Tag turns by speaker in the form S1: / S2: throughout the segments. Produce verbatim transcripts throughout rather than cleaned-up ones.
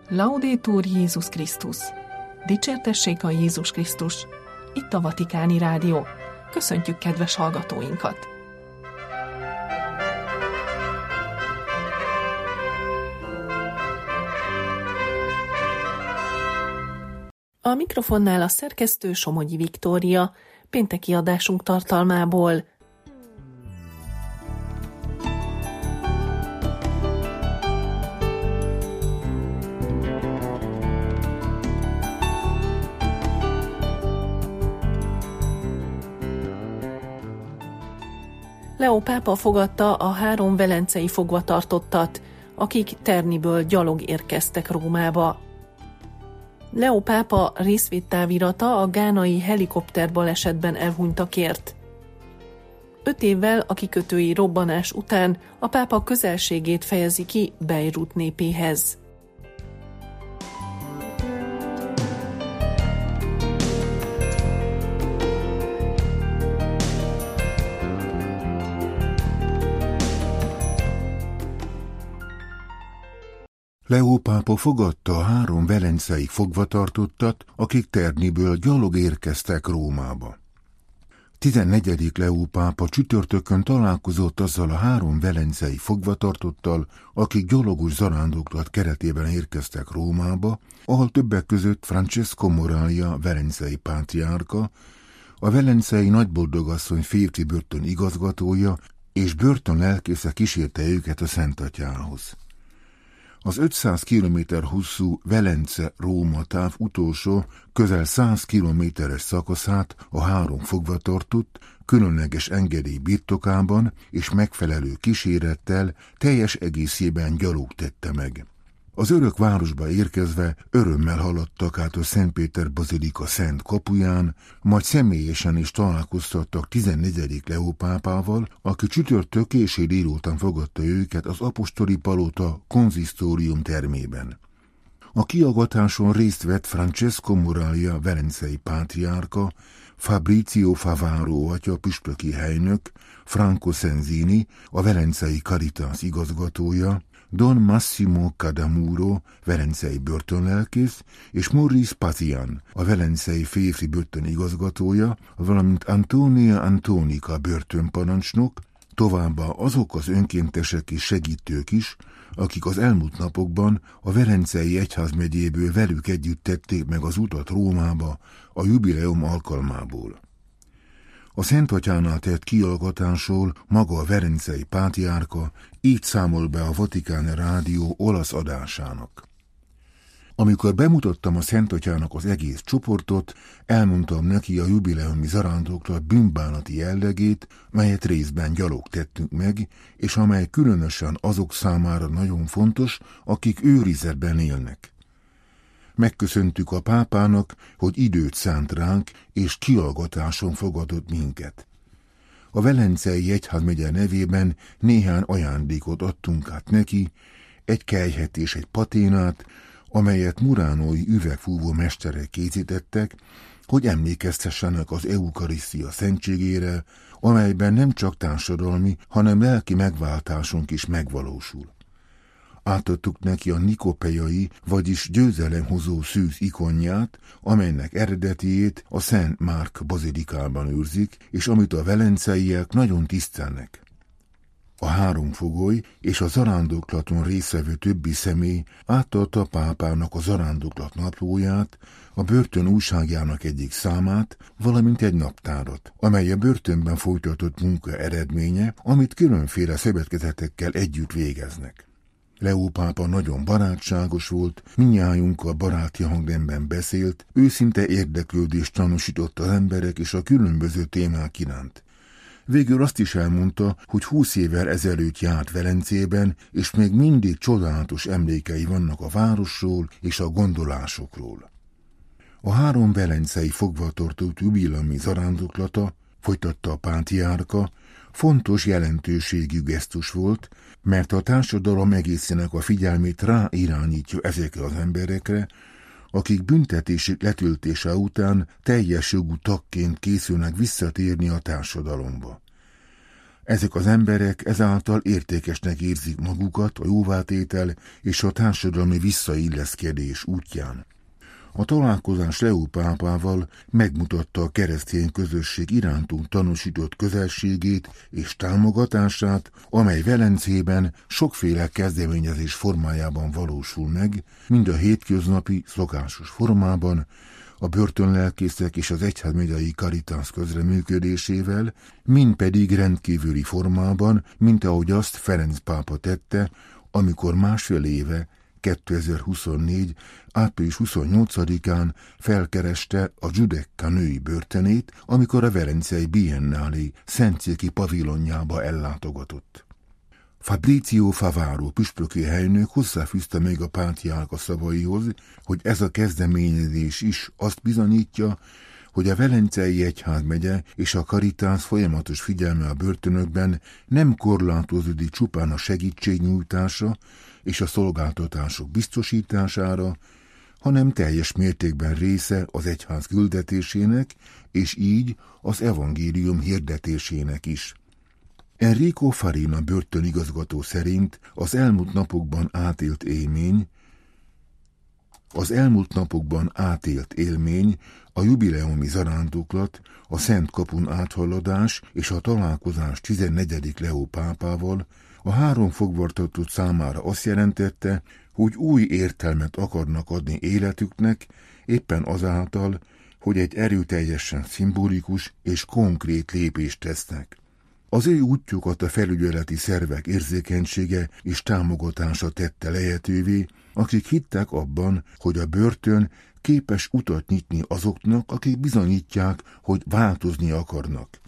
S1: Laudetur Jézus Krisztus! Dicsértessék a Jézus Krisztus! Itt a Vatikáni Rádió. Köszöntjük kedves hallgatóinkat! A mikrofonnál a szerkesztő Somogyi Viktória, pénteki adásunk tartalmából. Leó pápa fogadta a három velencei fogvatartottat, akik Terniből gyalog érkeztek Rómába. Leó pápa részvédtávirata a gánai helikopterbalesetben elhunytakért. Öt évvel a kikötői robbanás után a pápa közelségét fejezi ki Beirut népéhez.
S2: Leó pápa fogadta a három velencei fogvatartottat, akik Terniből gyalog érkeztek Rómába. tizennegyedik Leó pápa csütörtökön találkozott azzal a három velencei fogvatartottal, akik gyalogos zarándoklat keretében érkeztek Rómába, ahol többek között Francesco Moraglia velencei pátriárka, a velencei nagyboldogasszony férfi börtön igazgatója és börtönlelkésze kísérte őket a Szentatyához. Az ötszáz kilométer hosszú Velence-Róma táv utolsó, közel száz kilométeres szakaszát a három fogvatartott különleges engedély birtokában és megfelelő kísérettel teljes egészében gyalog tette meg. Az örök városba érkezve örömmel haladtak át a Szentpéter bazilika szent kapuján, majd személyesen is találkoztattak tizennegyedik Leó pápával, aki csütörtök késő délután fogadta őket az apostoli palota konzisztórium termében. A kiallgatáson részt vett Francesco Moraglia velencei pátriárka, Fabrizio Favaro atya püspöki helynök, Franco Senzini, a velencei Caritas igazgatója, Don Massimo Cadamuro, velencei börtönlelkész, és Maurice Pazian, a velencei férfi börtön igazgatója, valamint Antonia Antonica börtönparancsnok, továbbá azok az önkéntesek és segítők is, akik az elmúlt napokban a Velencei egyházmegyéből velük együtt tették meg az utat Rómába a jubileum alkalmából. A Szentatyánál tett kiallgatásról maga a velencei pátriárka így számol be a Vatikáni Rádió olasz adásának. Amikor bemutattam a Szentatyának az egész csoportot, elmondtam neki a jubileumi zarándoklat bűnbánati jellegét, melyet részben gyalog tettünk meg, és amely különösen azok számára nagyon fontos, akik őrizetben élnek. Megköszöntük a pápának, hogy időt szánt ránk, és kiallgatáson fogadott minket. A Velencei egyházmegye nevében néhány ajándékot adtunk át neki, egy kelyhet és egy paténát, amelyet muránói üvegfúvó mesterek készítettek, hogy emlékeztessenek az eukarisztia szentségére, amelyben nem csak társadalmi, hanem lelki megváltásunk is megvalósul. Átadtuk neki a nikopeiai, vagyis győzelemhozó szűz ikonját, amelynek eredetiét a Szent Márk bazilikában őrzik, és amit a velenceiek nagyon tisztelnek. A három fogoly és a zarándoklaton résztvevő többi személy átadta pápának a zarándoklat naplóját, a börtön újságjának egyik számát, valamint egy naptárat, amely a börtönben folytatott munka eredménye, amit különféle szövetkezetekkel együtt végeznek. Leó pápa nagyon barátságos volt, mindnyájunkkal baráti hangnemben beszélt, őszinte érdeklődést tanúsított az emberek és a különböző témák iránt. Végül azt is elmondta, hogy húsz évvel ezelőtt járt Velencében, és még mindig csodálatos emlékei vannak a városról és a gondolásokról. A három velencei fogvatartott jubileumi zarándoklata, folytatta a pátriárka, fontos jelentőségű gesztus volt, mert a társadalom egészének a figyelmét ráirányítja ezekre az emberekre, akik büntetésük letöltése után teljes jogú tagként készülnek visszatérni a társadalomba. Ezek az emberek ezáltal értékesnek érzik magukat a jóvátétel és a társadalmi visszailleszkedés útján. A találkozás Leó pápával megmutatta a keresztény közösség irántunk tanúsított közelségét és támogatását, amely Velencében sokféle kezdeményezés formájában valósul meg, mind a hétköznapi, szokásos formában, a börtönlelkészek és az egyházmegyei Caritas közreműködésével, mind pedig rendkívüli formában, mint ahogy azt Ferenc pápa tette, amikor másfél éve, kétezer-huszonnégy. április huszonnyolcadikán felkereste a Giudecca női börtönét, amikor a Velencei Biennálé Szentszéki pavilonjába ellátogatott. Fabrizio Favaro püspöki helynök hozzáfűzte még a pátriárka szavaihoz, hogy ez a kezdeményezés is azt bizonyítja, hogy a Velencei Egyházmegye és a Caritas folyamatos figyelme a börtönökben nem korlátozódik csupán a segítségnyújtásra és a szolgáltatások biztosítására, hanem teljes mértékben része az egyház küldetésének, és így az evangélium hirdetésének is. Enrico Farina börtönigazgató szerint az elmúlt napokban átélt élmény, az elmúlt napokban átélt élmény, a jubileumi zarándoklat, a Szent Kapun áthaladás és a találkozás tizennegyedik Leó pápával a három fogvatartott számára azt jelentette, hogy új értelmet akarnak adni életüknek, éppen azáltal, hogy egy erőteljesen szimbolikus és konkrét lépést tesznek. Az ő útjukat a felügyeleti szervek érzékenysége és támogatása tette lehetővé, akik hittek abban, hogy a börtön képes utat nyitni azoknak, akik bizonyítják, hogy változni akarnak.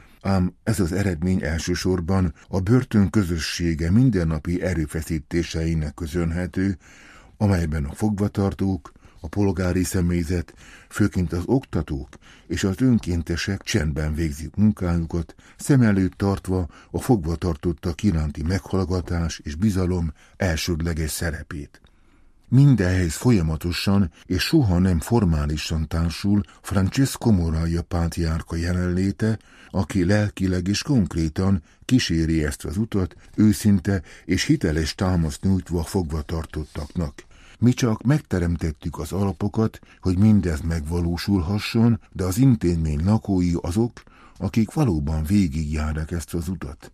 S2: Ám ez az eredmény elsősorban a börtön közössége mindennapi erőfeszítéseinek köszönhető, amelyben a fogvatartók, a polgári személyzet, főként az oktatók és az önkéntesek csendben végzik munkájukat, szem előtt tartva a fogvatartottak iránti meghallgatás és bizalom elsődleges szerepét. Mindehhez folyamatosan és soha nem formálisan társul Francesco Moraia pátriárka jelenléte, aki lelkileg és konkrétan kíséri ezt az utat, őszinte és hiteles támaszt nyújtva a fogvatartottaknak. Mi csak megteremtettük az alapokat, hogy mindez megvalósulhasson, de az intézmény lakói azok, akik valóban végigjárják ezt az utat.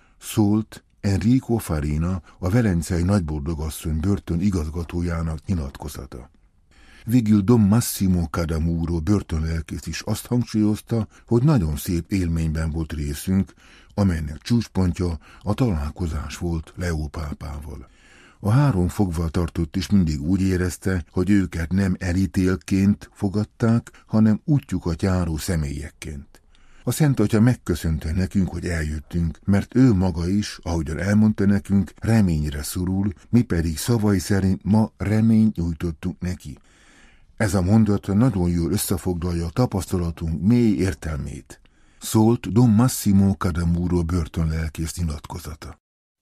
S2: Szólt Enrico Farina, a Velencei Nagyboldogasszony börtön igazgatójának nyilatkozata. Végül Don Massimo Cadamuro börtönlelkész is azt hangsúlyozta, hogy nagyon szép élményben volt részünk, amelynek csúcspontja a találkozás volt Leó pápával. A három fogvatartott is mindig úgy érezte, hogy őket nem elítélként fogadták, hanem útjukat járó személyekként. A Szent Atya megköszönte nekünk, hogy eljöttünk, mert ő maga is, ahogyan elmondta nekünk, reményre szorul, mi pedig szavai szerint ma reményt nyújtottunk neki. Ez a mondata nagyon jól összefoglalja a tapasztalatunk mély értelmét. Szólt Don Massimo Cadamuro börtönlelkész nyilatkozata.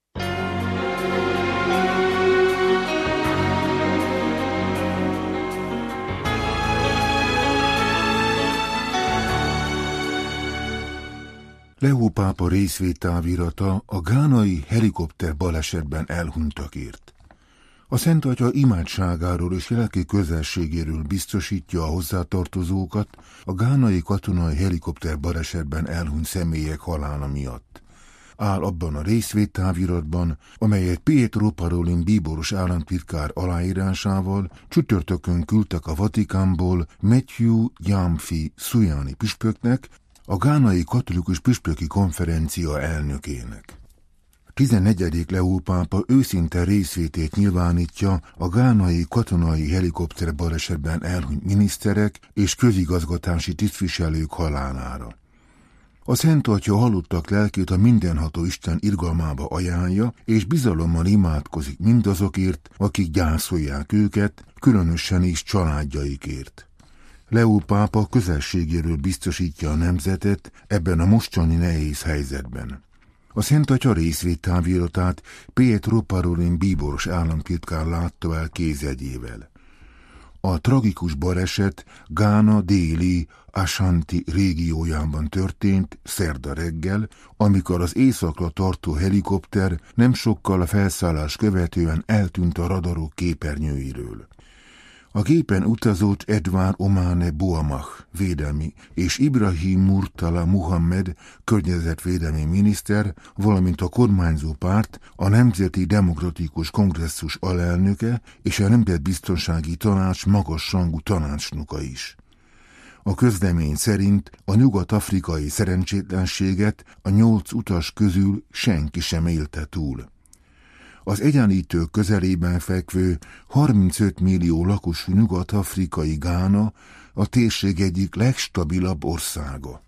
S2: Leó pápa részvételvirata a gánai helikopter balesetben elhunytakért. A Szent Atya imádságáról és lelki közelségéről biztosítja a hozzátartozókat a gánai katonai helikopter balesetben elhunyt személyek halála miatt. Áll abban a részvételviratban, amelyet Pietro Parolin bíboros államtitkár aláírásával csütörtökön küldtek a Vatikánból Matthew Gyamfi Sujani püspöknek, a gánai katolikus püspöki konferencia elnökének. tizennegyedik Leó pápa őszinte részvétét nyilvánítja a gánai katonai helikopter balesetben elhunyt miniszterek és közigazgatási tisztviselők halálára. A Szent Atya halottak lelkét a mindenható Isten irgalmába ajánlja, és bizalommal imádkozik mindazokért, akik gyászolják őket, különösen is családjaikért. Leó pápa közelségéről biztosítja a nemzetet ebben a mostani nehéz helyzetben. A Szent Atya részvételviratát Pietro Parolin bíboros államtitkár látta el kézjegyével. A tragikus baleset Gána déli Ashanti régiójában történt szerda reggel, amikor az északra tartó helikopter nem sokkal a felszállás követően eltűnt a radarok képernyőiről. A gépen utazott Edward Omane Boamah védelmi és Ibrahim Murtala Muhammed környezetvédelmi miniszter, valamint a kormányzó párt, a Nemzeti Demokratikus Kongresszus alelnöke és a Nemzetbiztonsági Tanács magasrangú tanácsnoka is. A közlemény szerint a nyugat-afrikai szerencsétlenséget a nyolc utas közül senki sem élte túl. Az egyenlítő közelében fekvő harmincöt millió lakosú nyugat-afrikai Gána a térség egyik legstabilabb országa.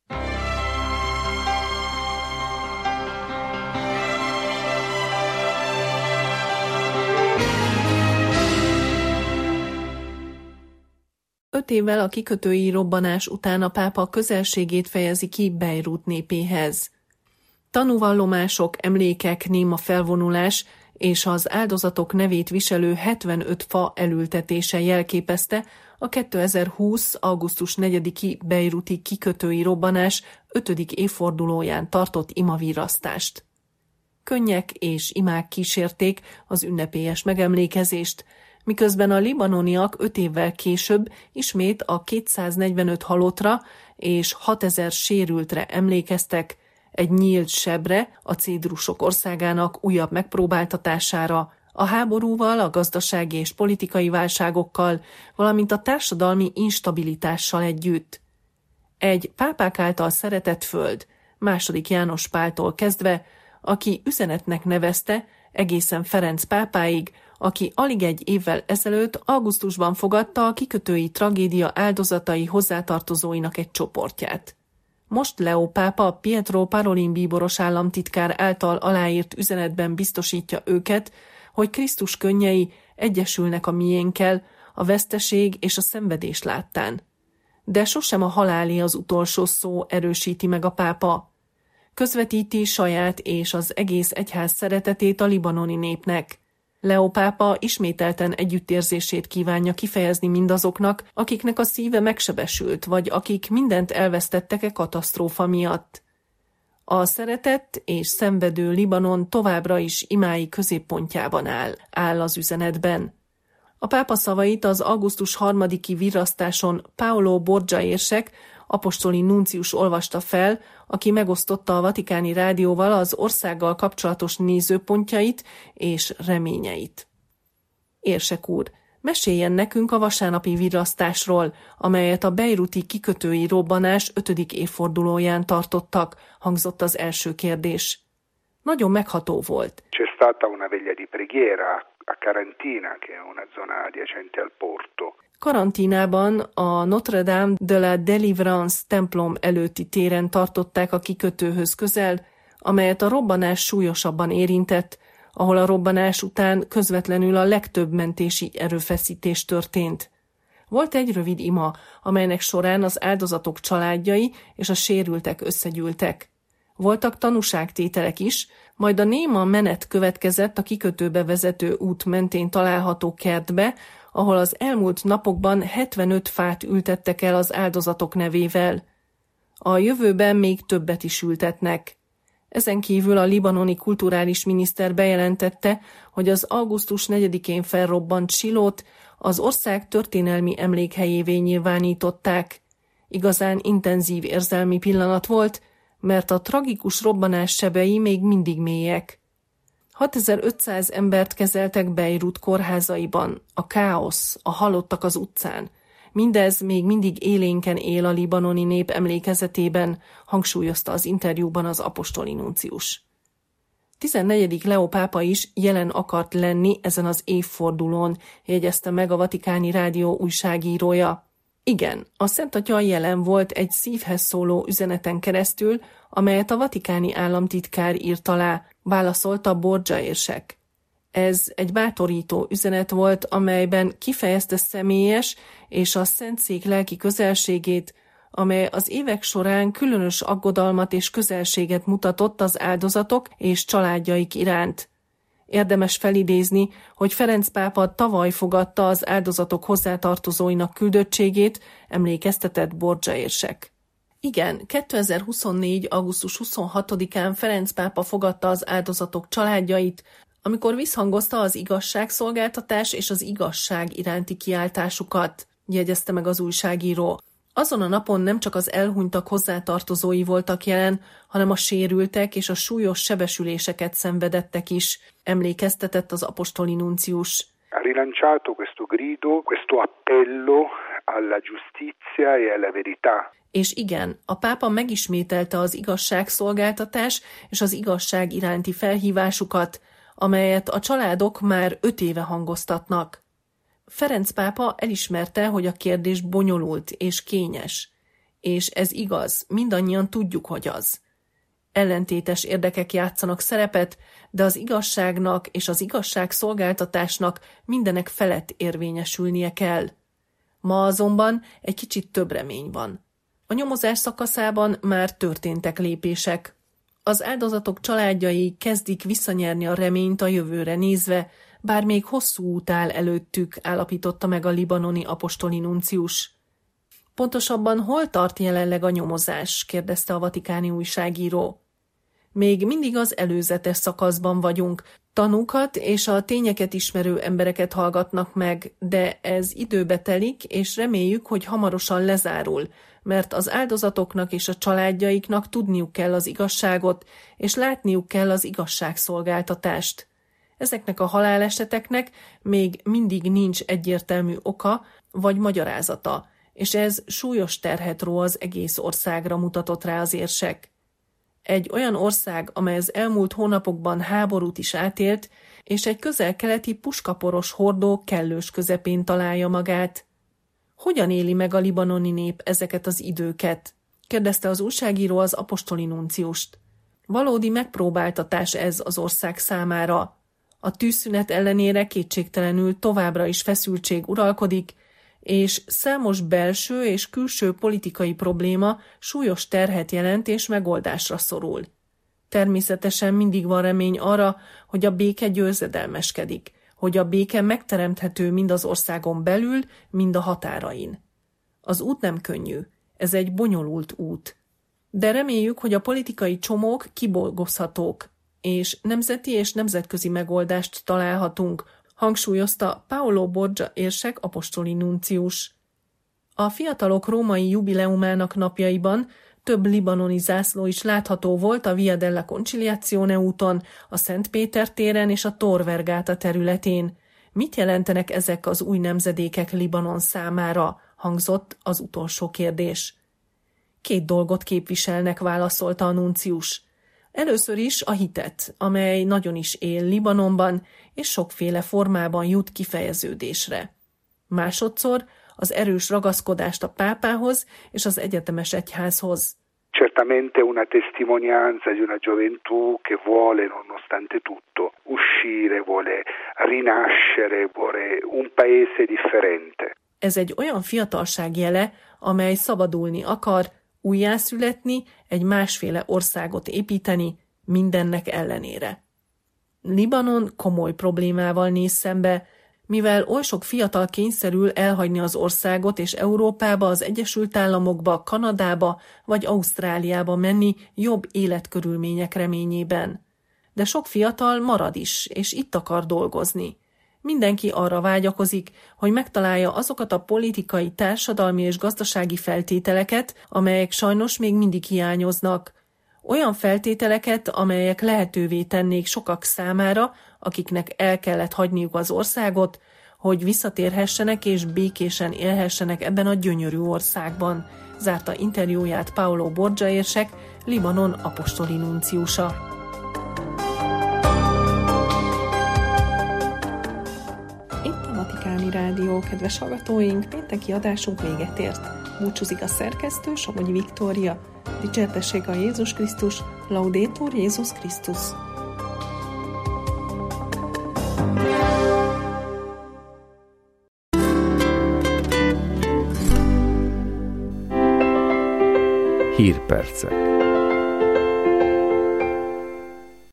S1: Öt évvel a kikötői robbanás után a pápa közelségét fejezi ki Beirut népéhez. Tanúvallomások, emlékek, néma felvonulás és az áldozatok nevét viselő hetvenöt fa elültetése jelképezte a kétezer-húsz. augusztus negyediki beiruti kikötői robbanás ötödik évfordulóján tartott imavirasztást. Könnyek és imák kísérték az ünnepélyes megemlékezést, miközben a libanoniak öt évvel később ismét a kétszáznegyvenöt halottra és hatezer sérültre emlékeztek, egy nyílt sebre, a cédrusok országának újabb megpróbáltatására, a háborúval, a gazdasági és politikai válságokkal, valamint a társadalmi instabilitással együtt. Egy pápák által szeretett föld, második János Páltól kezdve, aki üzenetnek nevezte, egészen Ferenc pápáig, aki alig egy évvel ezelőtt augusztusban fogadta a kikötői tragédia áldozatai hozzátartozóinak egy csoportját. Most Leo pápa Pietro Parolin bíboros államtitkár által aláírt üzenetben biztosítja őket, hogy Krisztus könnyei egyesülnek a miénkkel, a veszteség és a szenvedés láttán. De sosem a halálé az utolsó szó, erősíti meg a pápa. Közvetíti saját és az egész egyház szeretetét a libanoni népnek. Leo pápa ismételten együttérzését kívánja kifejezni mindazoknak, akiknek a szíve megsebesült, vagy akik mindent elvesztettek-e katasztrófa miatt. A szeretett és szenvedő Libanon továbbra is imái középpontjában áll, áll az üzenetben. A pápa szavait az augusztus harmadiki virrasztáson Paolo Borgia érsek, apostoli nuncius olvasta fel, aki megosztotta a Vatikáni Rádióval az országgal kapcsolatos nézőpontjait és reményeit. Érsek úr, meséljen nekünk a vasárnapi virrasztásról, amelyet a beiruti kikötői robbanás ötödik évfordulóján tartottak, hangzott az első kérdés. Nagyon megható volt.
S3: C'è stata una veglia di preghiera a Carantina, che è una zona adiacente al porto.
S1: Karantínában a Notre Dame de la Délivrance templom előtti téren tartották a kikötőhöz közel, amelyet a robbanás súlyosabban érintett, ahol a robbanás után közvetlenül a legtöbb mentési erőfeszítés történt. Volt egy rövid ima, amelynek során az áldozatok családjai és a sérültek összegyűltek. Voltak tanúságtételek is, majd a néma menet következett a kikötőbe vezető út mentén található kertbe, ahol az elmúlt napokban hetvenöt fát ültettek el az áldozatok nevével. A jövőben még többet is ültetnek. Ezen kívül a libanoni kulturális miniszter bejelentette, hogy az augusztus negyedikén felrobbant Silót az ország történelmi emlékhelyévé nyilvánították. Igazán intenzív érzelmi pillanat volt, mert a tragikus robbanás sebei még mindig mélyek. hatezer-ötszáz embert kezeltek Beirut kórházaiban, a káosz, a halottak az utcán. Mindez még mindig élénken él a libanoni nép emlékezetében, hangsúlyozta az interjúban az apostoli nuncius. tizennegyedik Leo pápa is jelen akart lenni ezen az évfordulón, jegyezte meg a Vatikáni Rádió újságírója. Igen, a Szent Atya jelen volt egy szívhez szóló üzeneten keresztül, amelyet a vatikáni államtitkár írt alá, válaszolta Borgia érsek. Ez egy bátorító üzenet volt, amelyben kifejezte személyes és a Szentszék lelki közelségét, amely az évek során különös aggodalmat és közelséget mutatott az áldozatok és családjaik iránt. Érdemes felidézni, hogy Ferenc pápa tavaly fogadta az áldozatok hozzátartozóinak küldöttségét, emlékeztetett Borgia érsek. Igen, kétezer-huszonnégy. augusztus huszonhatodikán Ferenc pápa fogadta az áldozatok családjait, amikor visszhangozta az igazságszolgáltatás és az igazság iránti kiáltásukat, jegyezte meg az újságíró. Azon a napon nem csak az elhunytak hozzátartozói voltak jelen, hanem a sérültek és a súlyos sebesüléseket szenvedettek is, emlékeztetett az apostoli nuncius.
S3: Ha rilanciato questo grido, questo appello alla giustizia e alla verità.
S1: És igen, a pápa megismételte az igazságszolgáltatás és az igazság iránti felhívásukat, amelyet a családok már öt éve hangoztatnak. Ferenc pápa elismerte, hogy a kérdés bonyolult és kényes. És ez igaz, mindannyian tudjuk, hogy az. Ellentétes érdekek játszanak szerepet, de az igazságnak és az igazságszolgáltatásnak mindenek felett érvényesülnie kell. Ma azonban egy kicsit több remény van. A nyomozás szakaszában már történtek lépések. Az áldozatok családjai kezdik visszanyerni a reményt a jövőre nézve, bár még hosszú út áll előttük, állapította meg a libanoni apostoli nuncius. Pontosabban hol tart jelenleg a nyomozás? Kérdezte a vatikáni újságíró. Még mindig az előzetes szakaszban vagyunk. Tanúkat és a tényeket ismerő embereket hallgatnak meg, de ez időbe telik, és reméljük, hogy hamarosan lezárul, mert az áldozatoknak és a családjaiknak tudniuk kell az igazságot, és látniuk kell az igazságszolgáltatást. Ezeknek a haláleseteknek még mindig nincs egyértelmű oka vagy magyarázata, és ez súlyos terhet ró az egész országra, mutatott rá az érsek. Egy olyan ország, amely az elmúlt hónapokban háborút is átélt, és egy közel-keleti puskaporos hordó kellős közepén találja magát. Hogyan éli meg a libanoni nép ezeket az időket? Kérdezte az újságíró az apostoli nunciust. Valódi megpróbáltatás ez az ország számára. A tűzszünet ellenére kétségtelenül továbbra is feszültség uralkodik, és számos belső és külső politikai probléma súlyos terhet jelent és megoldásra szorul. Természetesen mindig van remény arra, hogy a béke győzedelmeskedik, hogy a béke megteremthető mind az országon belül, mind a határain. Az út nem könnyű, ez egy bonyolult út. De reméljük, hogy a politikai csomók kibolgozhatók, és nemzeti és nemzetközi megoldást találhatunk, hangsúlyozta Paolo Borgia érsek apostoli nuncius. A fiatalok római jubileumának napjaiban több libanoni zászló is látható volt a Via della Conciliazione úton, a Szent Péter téren és a Tor Vergata területén. Mit jelentenek ezek az új nemzedékek Libanon számára? Hangzott az utolsó kérdés. Két dolgot képviselnek, válaszolta a nuncius. Először is a hitet, amely nagyon is él Libanonban, és sokféle formában jut kifejeződésre. Másodszor az erős ragaszkodást a pápához és az egyetemes egyházhoz.
S3: Certamente una testimonianza di una gioventù che vuole, nonostante tutto, uscire, vuole rinascere, vuole un paese differente.
S1: Ez egy olyan fiatalság jele, amely szabadulni akar, újjászületni, egy másféle országot építeni, mindennek ellenére. Libanon komoly problémával néz szembe, mivel oly sok fiatal kényszerül elhagyni az országot és Európába, az Egyesült Államokba, Kanadába vagy Ausztráliába menni jobb életkörülmények reményében. De sok fiatal marad is, és itt akar dolgozni. Mindenki arra vágyakozik, hogy megtalálja azokat a politikai, társadalmi és gazdasági feltételeket, amelyek sajnos még mindig hiányoznak. Olyan feltételeket, amelyek lehetővé tennék sokak számára, akiknek el kellett hagyniuk az országot, hogy visszatérhessenek és békésen élhessenek ebben a gyönyörű országban, zárta interjúját Paolo Borgia érsek, Libanon apostoli nunciusa. Itt a Vatikáni Rádió, kedves hallgatóink, pénteki adásunk véget ért. Búcsúzik a szerkesztő, Somogyi Viktória. Dicsértessék a Jézus Krisztus, Laudetur Jézus Krisztus.
S4: Hírpercek.